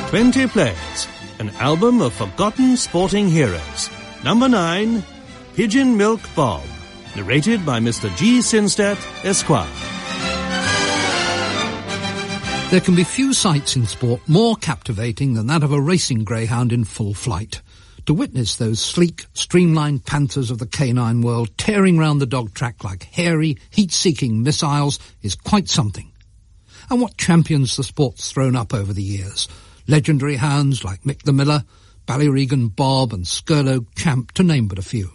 20 Plays, an album of forgotten sporting heroes. Number 9, Pigeon Milk Bob, narrated by Mr. G. Sinstadt, Esquire. There can be few sights in sport more captivating than that of a racing greyhound in full flight. To witness those sleek, streamlined panthers of the canine world tearing round the dog track like hairy, heat-seeking missiles is quite something. And what champions the sport's thrown up over the years. Legendary hounds like Mick the Miller, Ballyregan Bob and Skirlow Champ, to name but a few.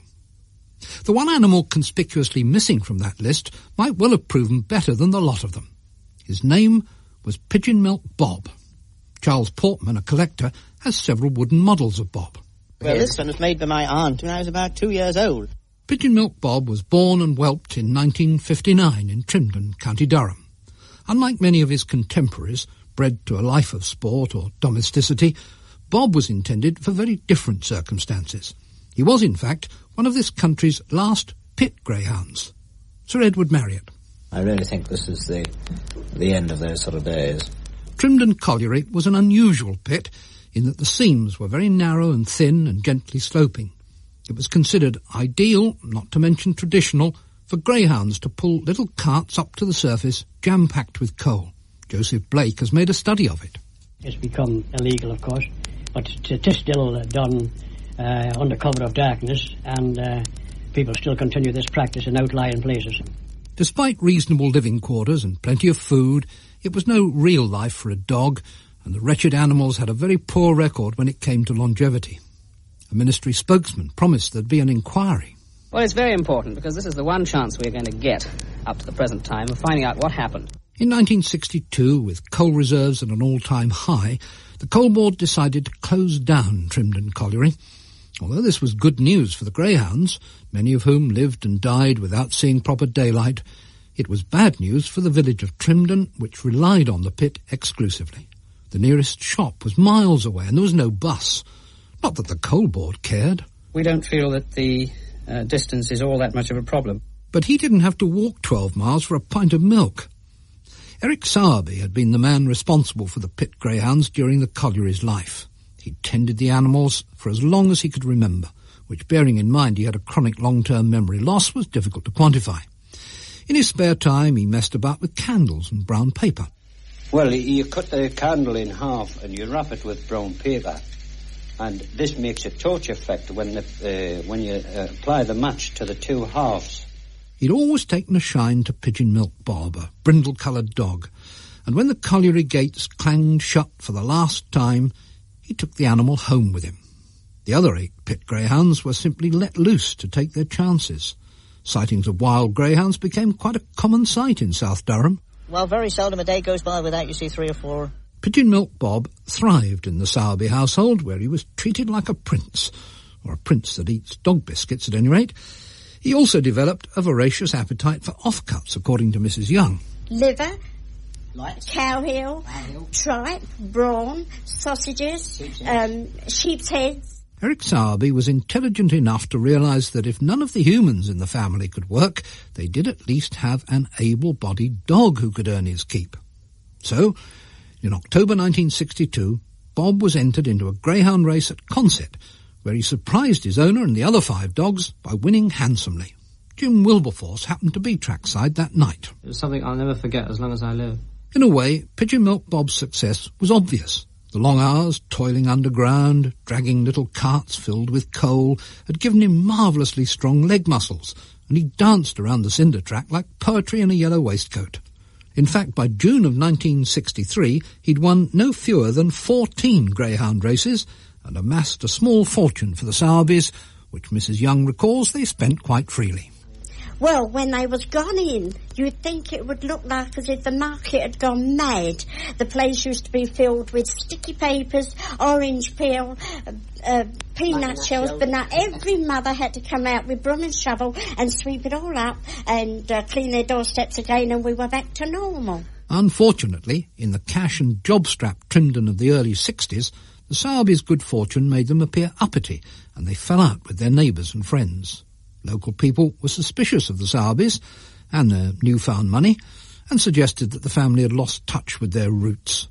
The one animal conspicuously missing from that list might well have proven better than the lot of them. His name was Pigeon Milk Bob. Charles Portman, a collector, has several wooden models of Bob. Well, this one was made by my aunt when I was about 2 years old. Pigeon Milk Bob was born and whelped in 1959 in Trimdon, County Durham. Unlike many of his contemporaries, bred to a life of sport or domesticity, Bob was intended for very different circumstances. He was, in fact, one of this country's last pit greyhounds. Sir Edward Marriott. I really think this is the end of those sort of days. Trimdon Colliery was an unusual pit in that the seams were very narrow and thin and gently sloping. It was considered ideal, not to mention traditional, for greyhounds to pull little carts up to the surface jam-packed with coal. Joseph Blake has made a study of it. It's become illegal, of course, but it is still done under cover of darkness, and people still continue this practice in outlying places. Despite reasonable living quarters and plenty of food, it was no real life for a dog, and the wretched animals had a very poor record when it came to longevity. A ministry spokesman promised there'd be an inquiry. Well, it's very important because this is the one chance we're going to get, up to the present time, of finding out what happened. In 1962, with coal reserves at an all-time high, the Coal Board decided to close down Trimdon Colliery. Although this was good news for the greyhounds, many of whom lived and died without seeing proper daylight, it was bad news for the village of Trimdon, which relied on the pit exclusively. The nearest shop was miles away and there was no bus. Not that the Coal Board cared. We don't feel that the distance is all that much of a problem. But he didn't have to walk 12 miles for a pint of milk. Eric Sowerby had been the man responsible for the pit greyhounds during the colliery's life. He'd tended the animals for as long as he could remember, which, bearing in mind he had a chronic long-term memory loss, was difficult to quantify. In his spare time, he messed about with candles and brown paper. Well, you cut the candle in half and you wrap it with brown paper, and this makes a torch effect when you apply the match to the two halves. He'd always taken a shine to Pigeon Milk Bob, a brindle-coloured dog, and when the colliery gates clanged shut for the last time, he took the animal home with him. The other 8 pit greyhounds were simply let loose to take their chances. Sightings of wild greyhounds became quite a common sight in South Durham. Well, very seldom a day goes by without you see 3 or 4. Pigeon Milk Bob thrived in the Sowerby household, where he was treated like a prince, or a prince that eats dog biscuits at any rate. He also developed a voracious appetite for offcuts, according to Mrs. Young. Liver, cowhill, tripe, brawn, sausages, sheep's heads. Eric Sowerby was intelligent enough to realise that if none of the humans in the family could work, they did at least have an able-bodied dog who could earn his keep. So, in October 1962, Bob was entered into a greyhound race at Consett, where he surprised his owner and the other 5 dogs by winning handsomely. Jim Wilberforce happened to be trackside that night. It was something I'll never forget as long as I live. In a way, Pigeon Milk Bob's success was obvious. The long hours, toiling underground, dragging little carts filled with coal, had given him marvellously strong leg muscles, and he danced around the cinder track like poetry in a yellow waistcoat. In fact, by June of 1963, he'd won no fewer than 14 greyhound races and amassed a small fortune for the Sowerbys, which Mrs. Young recalls they spent quite freely. Well, when they was gone in, you'd think it would look like as if the market had gone mad. The place used to be filled with sticky papers, orange peel, peanut shells, but now every mother had to come out with broom and shovel and sweep it all up and clean their doorsteps again, and we were back to normal. Unfortunately, in the cash and job-strapped Trimdon of the early 60s, the Sowerbys' good fortune made them appear uppity, and they fell out with their neighbours and friends. Local people were suspicious of the Sowerbys and their newfound money, and suggested that the family had lost touch with their roots.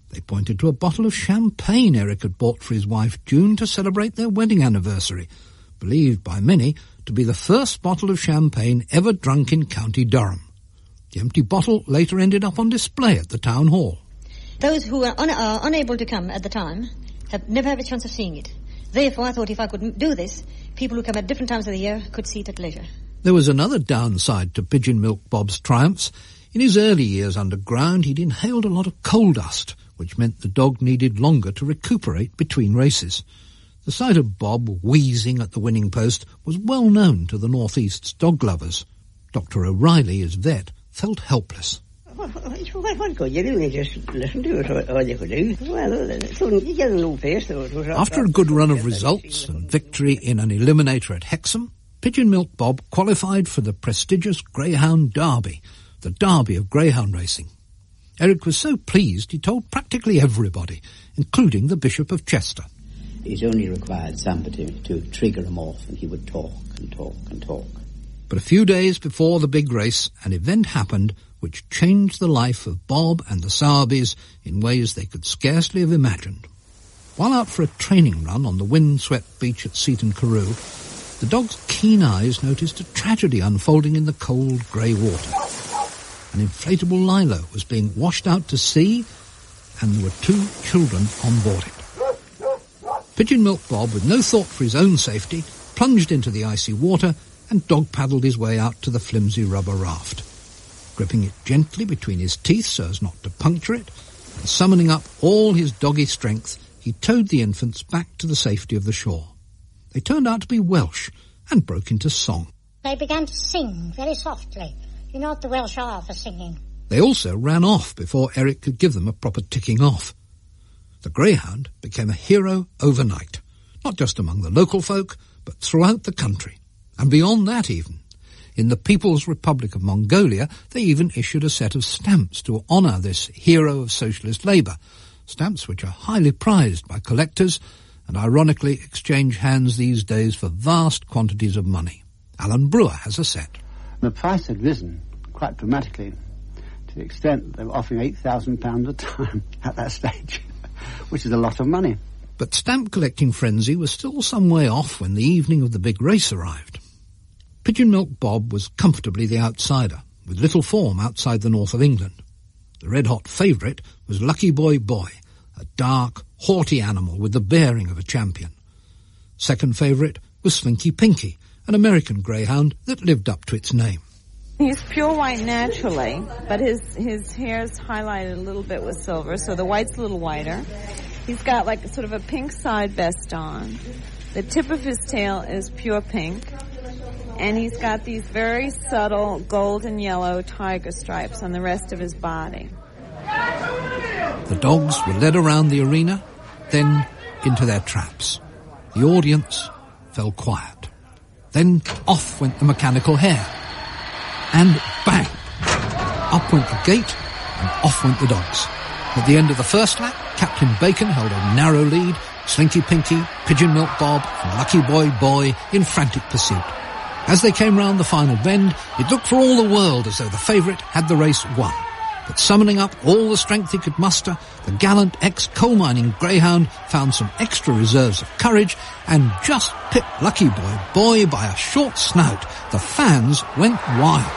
They pointed to a bottle of champagne Eric had bought for his wife June to celebrate their wedding anniversary, believed by many to be the first bottle of champagne ever drunk in County Durham. The empty bottle later ended up on display at the town hall. Those who are unable to come at the time have never had a chance of seeing it. Therefore, I thought if I could do this, people who come at different times of the year could see it at leisure. There was another downside to Pigeon Milk Bob's triumphs. In his early years underground, he'd inhaled a lot of coal dust, which meant the dog needed longer to recuperate between races. The sight of Bob wheezing at the winning post was well known to the North East's dog lovers. Dr. O'Reilly, his vet, felt helpless. What could you do? You just listen to it, all you could do. Well, you get a new face. After a good run of results and victory in an eliminator at Hexham, Pigeon Milk Bob qualified for the prestigious Greyhound Derby, the Derby of greyhound racing. Eric was so pleased he told practically everybody, including the Bishop of Chester. It only required somebody to trigger him off, and he would talk and talk and talk. But a few days before the big race, an event happened which changed the life of Bob and the Sowerbys in ways they could scarcely have imagined. While out for a training run on the wind-swept beach at Seaton Carew, the dog's keen eyes noticed a tragedy unfolding in the cold grey water. An inflatable lilo was being washed out to sea, and there were 2 children on board it. Pigeon Milk Bob, with no thought for his own safety, plunged into the icy water and dog-paddled his way out to the flimsy rubber raft. Gripping it gently between his teeth so as not to puncture it, and summoning up all his doggy strength, he towed the infants back to the safety of the shore. They turned out to be Welsh and broke into song. They began to sing very softly. You know what the Welsh are for singing. They also ran off before Eric could give them a proper ticking off. The greyhound became a hero overnight, not just among the local folk, but throughout the country, and beyond that even. In the People's Republic of Mongolia, they even issued a set of stamps to honour this hero of socialist labour, stamps which are highly prized by collectors and ironically exchange hands these days for vast quantities of money. Alan Brewer has a set. The price had risen quite dramatically to the extent that they were offering £8,000 a time at that stage, which is a lot of money. But stamp collecting frenzy was still some way off when the evening of the big race arrived. Pigeon Milk Bob was comfortably the outsider, with little form outside the north of England. The red-hot favourite was Lucky Boy Boy, a dark, haughty animal with the bearing of a champion. Second favourite was Slinky Pinky, an American greyhound that lived up to its name. He's pure white naturally, but his hair's highlighted a little bit with silver, so the white's a little whiter. He's got like sort of a pink side vest on. The tip of his tail is pure pink, and he's got these very subtle gold and yellow tiger stripes on the rest of his body. The dogs were led around the arena, then into their traps. The audience fell quiet. Then off went the mechanical hare. And bang! Up went the gate, and off went the dogs. At the end of the first lap, Captain Bacon held a narrow lead, Slinky Pinky, Pigeon Milk Bob, and Lucky Boy Boy in frantic pursuit. As they came round the final bend, it looked for all the world as though the favourite had the race won. But summoning up all the strength he could muster, the gallant ex-coal mining greyhound found some extra reserves of courage and just pipped Lucky Boy by a short snout. The fans went wild.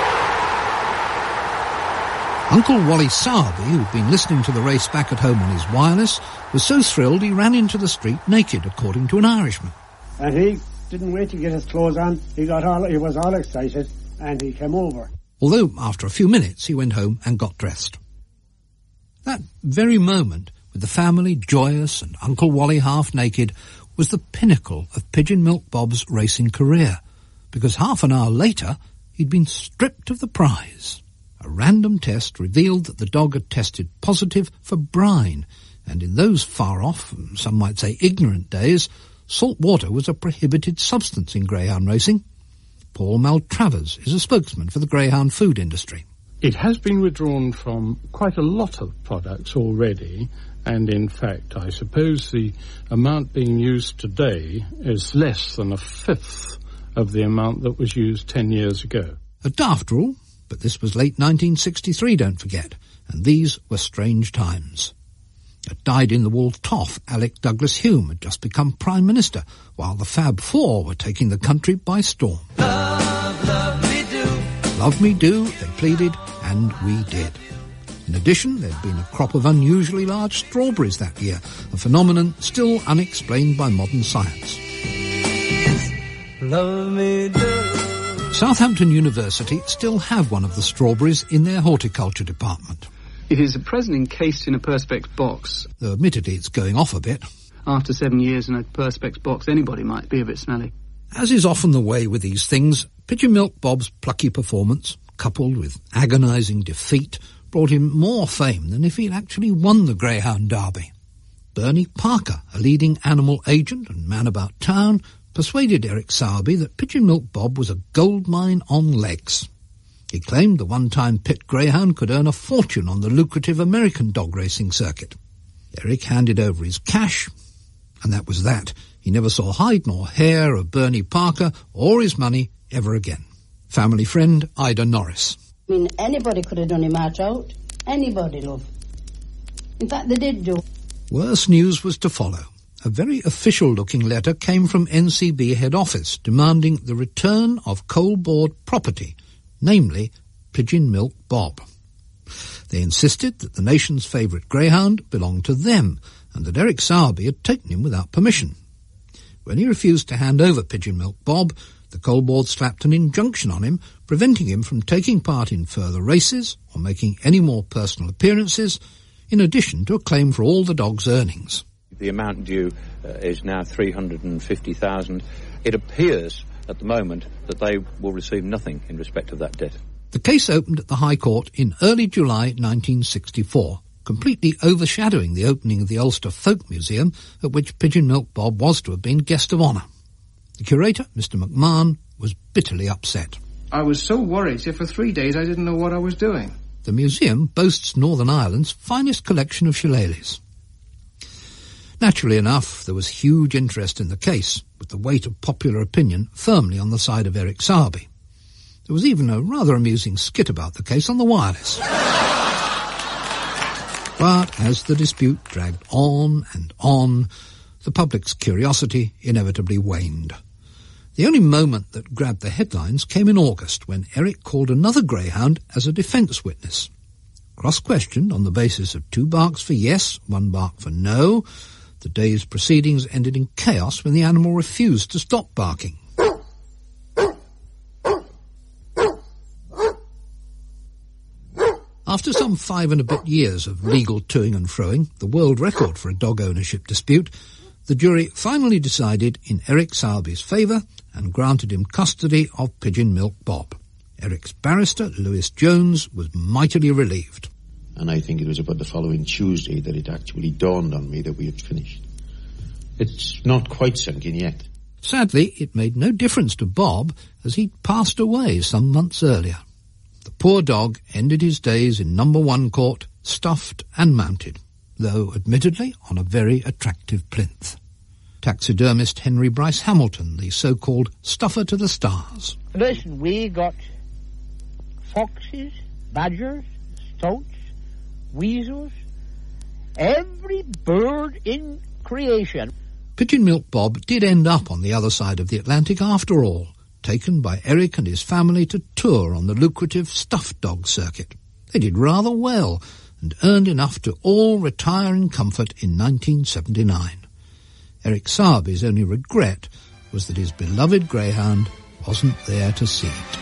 Uncle Wally Sowerby, who'd been listening to the race back at home on his wireless, was so thrilled he ran into the street naked, according to an Irishman. And he didn't wait to get his clothes on. He was all excited, and he came over. Although after a few minutes he went home and got dressed. That very moment, with the family joyous and Uncle Wally half naked, was the pinnacle of Pigeon Milk Bob's racing career, because half an hour later he'd been stripped of the prize. A random test revealed that the dog had tested positive for brine, and in those far-off, some might say ignorant days, salt water was a prohibited substance in greyhound racing. Paul Maltravers is a spokesman for the greyhound food industry. It has been withdrawn from quite a lot of products already, and in fact, I suppose the amount being used today is less than a fifth of the amount that was used 10 years ago. A daft rule, but this was late 1963, don't forget, and these were strange times. A dyed-in-the-wool toff, Alec Douglas Hume, had just become Prime Minister, while the Fab Four were taking the country by storm. Love me do. Love me do, they pleaded, and we did. In addition, there'd been a crop of unusually large strawberries that year, a phenomenon still unexplained by modern science. Love me do. Southampton University still have one of the strawberries in their horticulture department. It is at present encased in a Perspex box. Though admittedly it's going off a bit. After 7 years in a Perspex box, anybody might be a bit smelly. As is often the way with these things, Pigeon Milk Bob's plucky performance, coupled with agonising defeat, brought him more fame than if he'd actually won the Greyhound Derby. Bernie Parker, a leading animal agent and man about town, persuaded Eric Sowerby that Pigeon Milk Bob was a goldmine on legs. He claimed the one-time pit greyhound could earn a fortune on the lucrative American dog racing circuit. Eric handed over his cash, and that was that. He never saw hide nor hair of Bernie Parker or his money ever again. Family friend Ida Norris. I mean, anybody could have done him out. Anybody, love. In fact, they did do. Worse news was to follow. A very official-looking letter came from NCB head office demanding the return of Coalboard property, namely Pigeon Milk Bob. They insisted that the nation's favourite greyhound belonged to them and that Eric Sowerby had taken him without permission. When he refused to hand over Pigeon Milk Bob, the Coalboard slapped an injunction on him, preventing him from taking part in further races or making any more personal appearances, in addition to a claim for all the dog's earnings. The amount due is now $350,000. It appears at the moment that they will receive nothing in respect of that debt. The case opened at the High Court in early July 1964, completely overshadowing the opening of the Ulster Folk Museum, at which Pigeon Milk Bob was to have been guest of honour. The curator, Mr. McMahon, was bitterly upset. I was so worried that for 3 days I didn't know what I was doing. The museum boasts Northern Ireland's finest collection of shillelaghs. Naturally enough, there was huge interest in the case, with the weight of popular opinion firmly on the side of Eric Sowerby. There was even a rather amusing skit about the case on the wireless. But as the dispute dragged on and on, the public's curiosity inevitably waned. The only moment that grabbed the headlines came in August, when Eric called another greyhound as a defence witness. Cross-questioned on the basis of 2 barks for yes, 1 bark for no, the day's proceedings ended in chaos when the animal refused to stop barking. After some 5 and a bit years of legal toing and froing, the world record for a dog ownership dispute, the jury finally decided in Eric Sowerby's favour and granted him custody of Pigeon Milk Bob. Eric's barrister, Lewis Jones, was mightily relieved. And I think it was about the following Tuesday that it actually dawned on me that we had finished. It's not quite sunk in yet. Sadly, it made no difference to Bob, as he'd passed away some months earlier. The poor dog ended his days in No. 1 Court, stuffed and mounted, though admittedly on a very attractive plinth. Taxidermist Henry Bryce Hamilton, the so-called stuffer to the stars. Listen, we got foxes, badgers, stoats, weasels, every bird in creation. Pigeon Milk Bob did end up on the other side of the Atlantic after all, taken by Eric and his family to tour on the lucrative stuffed dog circuit. They did rather well and earned enough to all retire in comfort in 1979. Eric Sowerby's only regret was that his beloved greyhound wasn't there to see it.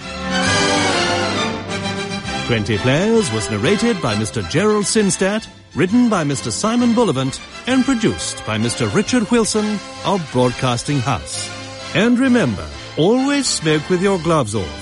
20 Players was narrated by Mr. Gerald Sinstadt, written by Mr. Simon Bullivant, and produced by Mr. Richard Wilson of Broadcasting House. And remember, always smoke with your gloves off.